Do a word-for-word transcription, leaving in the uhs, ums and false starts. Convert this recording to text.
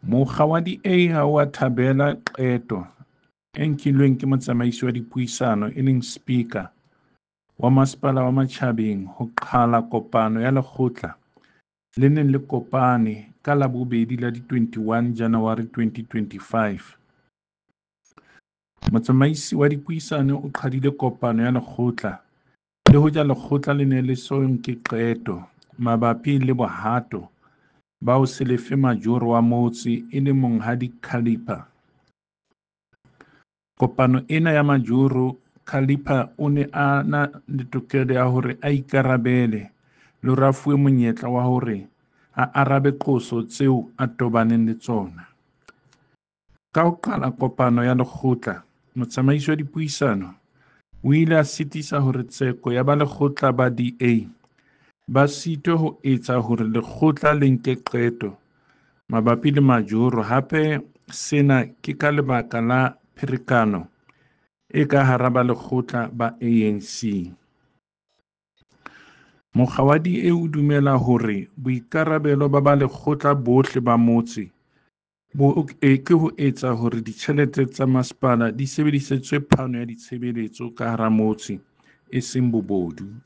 Mokga wa di-A ha wa thabela qeto e nkilweng ke motsamaisi wa dipuisano e leng Speaker wa Masepala wa Matjhabeng ho qhala kopano ya lekgotla le neng le kopane ka Labobedi la di twenty-one January twenty twenty-five. Motsamaisi wa dipuisano o qhadile kopano ya lekgotla le hoja lekgotla le ne le so nke qeto mabapi le bohato ba ho se lefe majoro wa motse e le monghadi Kaliper. Kopano ena ya majoro Kaliper o ne a na le tokelo ya hore a ikarabele le rafuwe monyetla wa hore a arabe qoso tseo a tobaneng le tsona. Ka ho qala kopano ya lekgotla, motsamaisi wa dipuisano o ile a sitisa hore tseko ya ba lekgotla ba di-A ba sitwe ho etsa hore lekgotla le nke qeto mabapi le majoro, hape sena ke ka lebaka la pherekano e ka hara ba lekgotla ba A N C. Mokga wa di-A o dumela hore boikarabelo ba ba lekgotla bohle ba motse bo ke ho etsa hore ditjhelete tsa masepala di sebedisetswe phano ya ditshebeletso ka hara motse e seng bobodu.